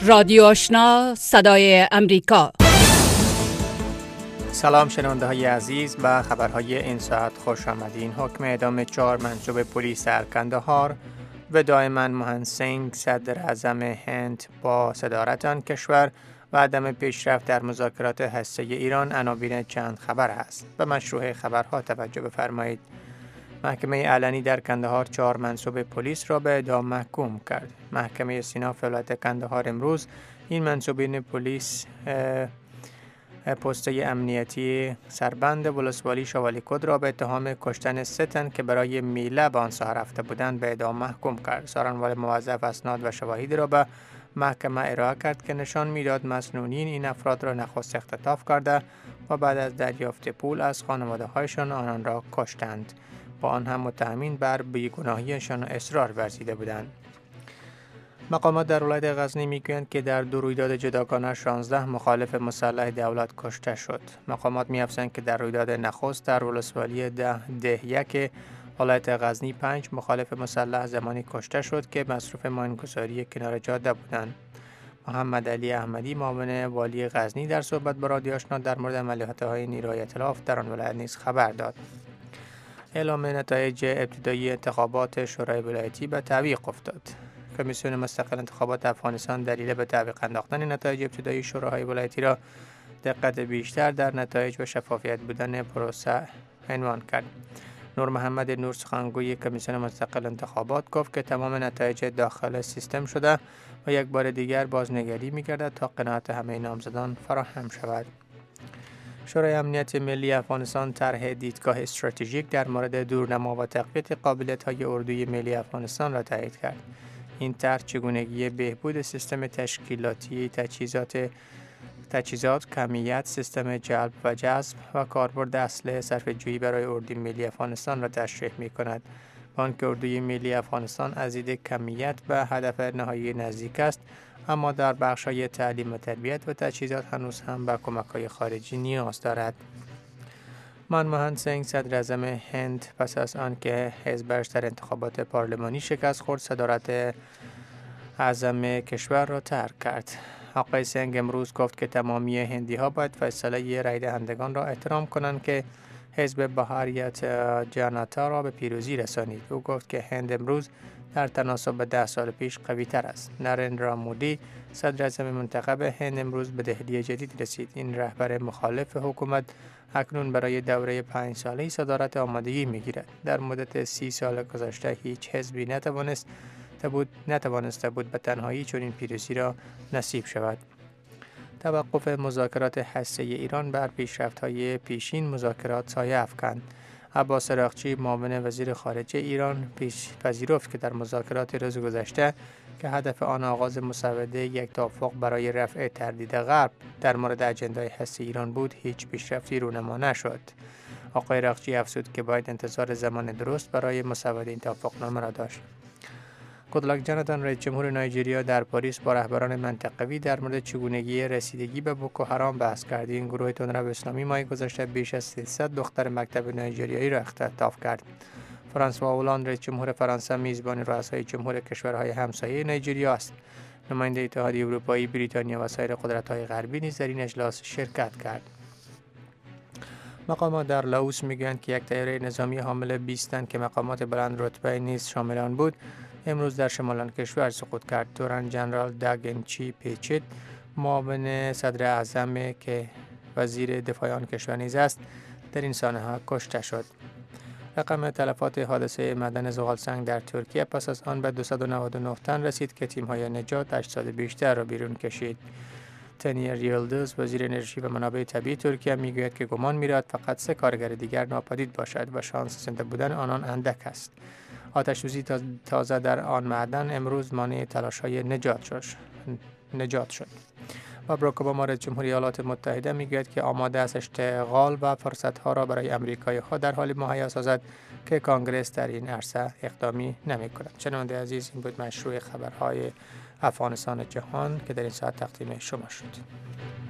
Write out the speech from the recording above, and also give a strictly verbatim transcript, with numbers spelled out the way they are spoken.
رادیو آشنا صدای امریکا. سلام شنونده های عزیز، به خبرهای این ساعت خوش آمدین. حکم اعدام چهار منصوب پلیس در کندهار و دائما موهن سینگ صدر اعظم هند با صدارت آن کشور و عدم پیشرفت در مذاکرات هسته‌ای ایران عناوین چند خبر است. به مشروع خبرها توجه بفرمایید. محکمه علنی در کندهار چهار منصوب پلیس را به اعدام محکوم کرد. محکمه استیناف ولایت کندهار امروز این منصوبین پلیس پسته امنیتی سربند ولسوالی شوالی کد را به اتهام کشتن سه تن که برای میله به آن ساحه رفته بودند به اعدام محکوم کرد. سارنوال موظف اسناد و شواهدی را به محکمه ارائه کرد که نشان میداد مسئولین این افراد را نخست اختطاف کرده و بعد از دریافت پول از خانواده هایشان آنان را کشتند. با آن هم متهمین بر بیگناهیشان اصرار ورزیده بودند. مقامات در ولایت غزنی میگویند که در دو رویداد جداگانه شانزده مخالف مسلح دولت کشته شد. مقامات می‌افزایند که در رویداد نخست در ولسوالی ده ده یک ولایت غزنی پنج مخالف مسلح زمانی کشته شد که مصروف ماینگذاری کنار جاده بودند. محمد علی احمدی معاون والی غزنی در صحبت با رادیو آشنا در مورد عملیات‌های نیروهای ائتلاف در آن ولایت نیز خبر داد. اعلام نتایج ابتدایی انتخابات شورای ولایتی به تعویق افتاد. کمیسیون مستقل انتخابات افغانستان دلیل به تعویق انداختن نتایج ابتدایی شوراهای ولایتی را دقت بیشتر در نتایج و شفافیت بودن پروسه عنوان کرد. نور محمد نور سخنگوی کمیسیون مستقل انتخابات گفت که تمام نتایج داخل سیستم شده و یک بار دیگر بازنگری می‌گردد تا قناعت همه نامزدان فراهم شود. شورای امنیت ملی افغانستان طرح دیدگاه استراتژیک در مورد دورنما و تقویت قابلیت‌های اردوی ملی افغانستان را تایید کرد. این طرح چگونگی بهبود سیستم تشکیلاتی تجهیزات تجهیزات کمیت، سیستم جلب و جذب و کاربرد اسلحه صرفه‌جویی برای اردوی ملی افغانستان را تشریح می‌کند. با آنکه اردوی ملی افغانستان از دید کمیت به هدف نهایی نزدیک است، اما در بخش‌های تعلیم و تربیت و تجهیزات هنوز هم به کمک‌های خارجی نیاز دارد. منموهن سینگ صدر اعظم هند پس از آنکه حزبش در انتخابات پارلمانی شکست خورد صدارت اعظم کشور را ترک کرد. آقای سینگ امروز گفت که تمامی هندی‌ها باید فیصله رای دهندگان را احترام کنند که حزب بهاریت جانتا را به پیروزی رسانید. او گفت که هند امروز در تناسب به ده سال پیش قوی تر است. نریندرا مودی صدر اعظم منتخب هند امروز به دهلی جدید رسید. این رهبر مخالف حکومت اکنون برای دوره پنج ساله صدارت آمادگی می‌گیرد. در مدت سی سال گذشته هیچ حزبی نتوانست بود نتوانسته بود به تنهایی چنین پیروزی را نصیب شود. توقف مذاکرات هسته‌ای ایران بر پیشرفت‌های پیشین مذاکرات سایه افکند. عباس عراقچی معاون وزیر خارجه ایران پیش پذیرفت که در مذاکرات روز گذشته که هدف آن آغاز مسوده یک توافق برای رفع تردید غرب در مورد اجندای هسته‌ای ایران بود، هیچ پیشرفتی رونما نشد. آقای عراقچی افزود که باید انتظار زمان درست برای مسوده این توافقنامه را داشت. گودلاک جاناتان رئیس جمهور نایجریا در پاریس با رهبران منطقوی در مورد چگونگی رسیدگی به بوکو حرام بحث کرد. این گروه تندرو اسلامی ماه گذشته بیش از سیصد دختر مکتب نایجریایی را اختطاف کرد. فرانسوا هولند رئیس جمهور فرانسه میزبان رؤسای جمهور کشورهای همسایه نایجریا است. نماینده اتحادیه اروپایی، بریتانیا و سایر قدرت‌های غربی نیز در این اجلاس شرکت کرد. مقامات در لاوس میگویند که یک طیاره نظامی حامل بیست تن که مقامات بلند رتبه نیز شامل آن بود، امروز در شمال آن کشور سقوط کرد. تورن جنرال داگنچی پیچید معاون صدر اعظم که وزیر دفاع آن کشور نیز است در این سانحه کشته شد. رقم تلفات حادثه معدن زغالسنگ در ترکیه پس از آن به دویست و نود و نه تن رسید که تیم‌های نجات اجساد بیشتر را بیرون کشید. تنیر یلدز وزیر انرژی و منابع طبیعی ترکیه میگوید که گمان می‌رود فقط سه کارگر دیگر ناپدید باشد و شانس زنده بودن آنان اندک است. آتش‌سوزی تازه در آن معدن امروز مانع تلاش‌های نجات شد. نجات شد. و باراک اوباما رئیس جمهوری ایالات متحده میگوید که آماده است اشتغال و فرصت‌ها را برای آمریکایی‌ها در حال مهیا سازد که کانگرس در این عرصه اقدامی نمی‌کند. شنونده عزیز، این بود مشروع خبرهای افغانستان جهان که در این ساعت تقدیم شما شد.